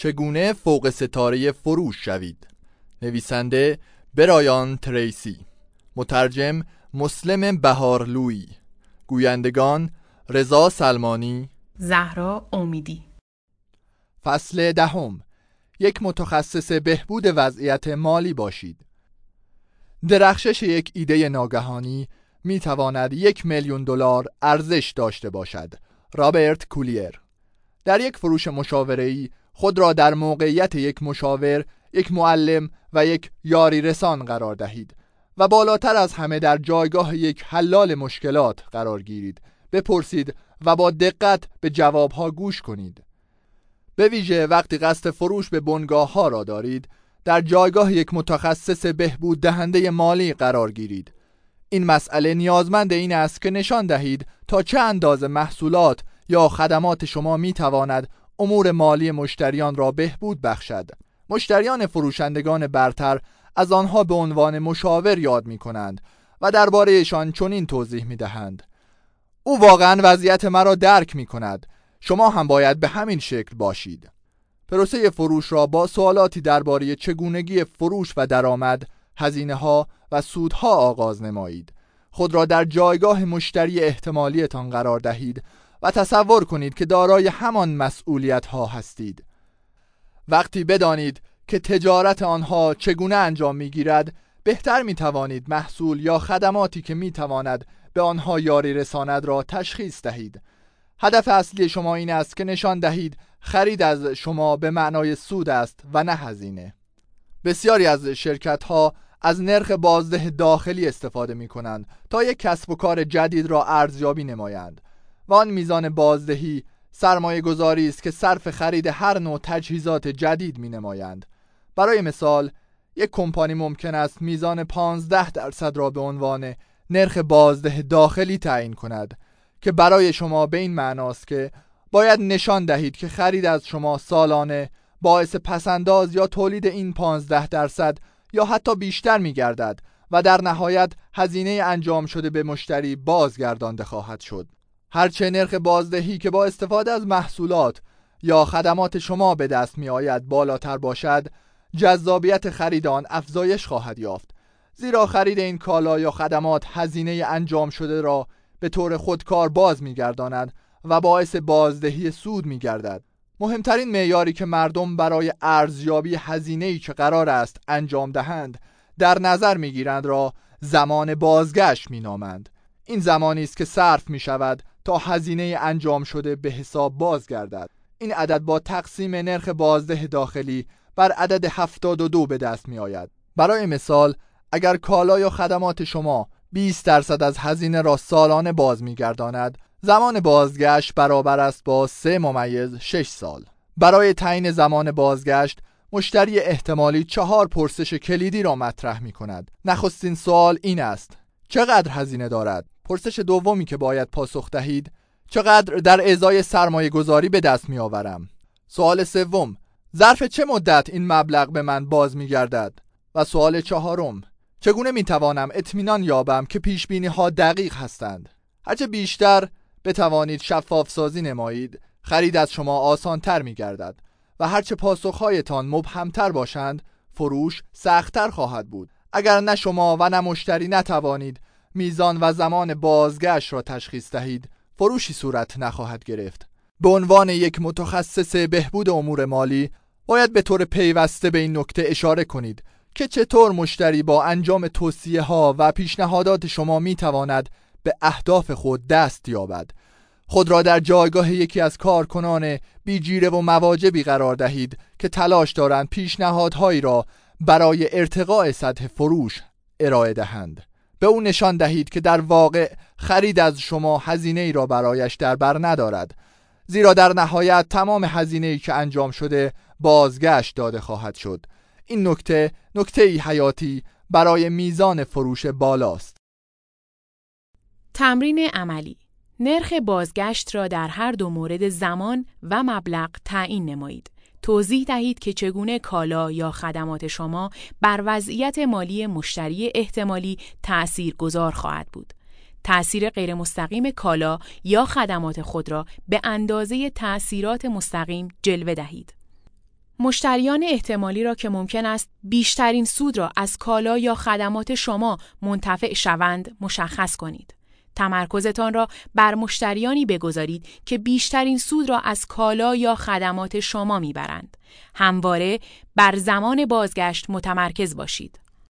چگونه فوق ستاره فروش شوید. نویسنده برایان تریسی، مترجم مسلم بهارلویی، گویندگان رضا سلمانی، زهرا امیدی. فصل 10. یک متخصص بهبود وضعیت مالی باشید. درخشش یک ایده ناگهانی می تواند $1,000,000 ارزش داشته باشد. رابرت کولیر. در یک فروش مشاوره‌ای خود را در موقعیت یک مشاور، یک معلم و یک یاری رسان قرار دهید و بالاتر از همه در جایگاه یک حلال مشکلات قرار گیرید. بپرسید و با دقت به جوابها گوش کنید. به ویژه وقتی قصد فروش به بنگاه‌ها را دارید، در جایگاه یک متخصص بهبود دهنده مالی قرار گیرید. این مسئله نیازمند این است که نشان دهید تا چه اندازه محصولات یا خدمات شما می تواند امور مالی مشتریان را بهبود بخشد. مشتریان فروشندگان برتر از آنها به عنوان مشاور یاد می کنند و درباره‌شان چنین توضیح می دهند: او واقعا وضعیت مرا درک می کند. شما هم باید به همین شکل باشید. پروسه فروش را با سوالاتی درباره چگونگی فروش و درآمد، هزینه‌ها و سودها آغاز نمایید. خود را در جایگاه مشتری احتمالیتان قرار دهید و تصور کنید که دارای همان مسئولیت‌ها هستید. وقتی بدانید که تجارت آنها چگونه انجام می‌گیرد، بهتر می‌توانید محصول یا خدماتی که می‌تواند به آنها یاری رساند را تشخیص دهید. هدف اصلی شما این است که نشان دهید خرید از شما به معنای سود است و نه هزینه. بسیاری از شرکت‌ها از نرخ بازده داخلی استفاده می‌کنند تا یک کسب و کار جدید را ارزیابی نمایند و آن میزان بازدهی سرمایه گذاری است که صرف خرید هر نوع تجهیزات جدید می‌نمایند. برای مثال، یک کمپانی ممکن است میزان 15% را به عنوان نرخ بازده داخلی تعیین کند که برای شما به این معناست که باید نشان دهید که خرید از شما سالانه باعث پسنداز یا تولید این 15% یا حتی بیشتر می‌گردد و در نهایت هزینه انجام شده به مشتری بازگردانده خواهد شد. هرچه نرخ بازدهی که با استفاده از محصولات یا خدمات شما به دست می آید بالاتر باشد، جذابیت خرید آن افزایش خواهد یافت، زیرا خرید این کالا یا خدمات هزینه انجام شده را به طور خودکار باز می گرداند و باعث بازدهی سود می گردد. مهمترین معیاری که مردم برای ارزیابی هزینه‌ای که قرار است انجام دهند در نظر می گیرند را زمان بازگشت می نامند. این زمانی است که صرف می شود تا هزینه انجام شده به حساب بازگردد. این عدد با تقسیم نرخ بازده داخلی بر عدد 72 به دست می آید. برای مثال، اگر کالا یا خدمات شما 20% از هزینه را سالانه باز می گرداند، زمان بازگشت برابر است با 3.6 سال. برای تعیین زمان بازگشت، مشتری احتمالی 4 پرسش کلیدی را مطرح می کند. نخستین سوال این است: چقدر هزینه دارد؟ پرسش دومی که باید پاسخ دهید: چقدر در ازای سرمایه گذاری به دست می آورم؟ سوال سوم: ظرف چه مدت این مبلغ به من باز می گردد؟ و سوال چهارم: چگونه می توانم اطمینان یابم که پیش بینی ها دقیق هستند؟ هرچه بیشتر بتوانید شفاف سازی نمایید، خرید از شما آسان تر می گردد و هرچه پاسخهایتان مبهمتر باشند، فروش سخت‌تر خواهد بود. اگر نه شما و نه مشتری نتوانید میزان و زمان بازگشت را تشخیص دهید، فروشی صورت نخواهد گرفت. به عنوان یک متخصص بهبود امور مالی، باید به طور پیوسته به این نکته اشاره کنید که چطور مشتری با انجام توصیه ها و پیشنهادات شما می تواند به اهداف خود دست یابد. خود را در جایگاه یکی از کارکنان بی‌جیره و مواجبی قرار دهید که تلاش دارند پیشنهادهایی را برای ارتقاء سطح فروش ارائه دهند. به او نشان دهید که در واقع خرید از شما هزینه‌ای را برایش در بر ندارد، زیرا در نهایت تمام هزینه‌ای که انجام شده بازگشت داده خواهد شد. این نکته‌ای حیاتی برای میزان فروش بالاست. تمرین عملی: نرخ بازگشت را در هر دو مورد زمان و مبلغ تعیین نمایید. توضیح دهید که چگونه کالا یا خدمات شما بر وضعیت مالی مشتری احتمالی تأثیرگذار خواهد بود. تأثیر غیر مستقیم کالا یا خدمات خود را به اندازه تأثیرات مستقیم جلوه دهید. مشتریان احتمالی را که ممکن است بیشترین سود را از کالا یا خدمات شما منتفع شوند مشخص کنید. تمرکزتان را بر مشتریانی بگذارید که بیشترین سود را از کالا یا خدمات شما میبرند. همواره بر زمان بازگشت متمرکز باشید.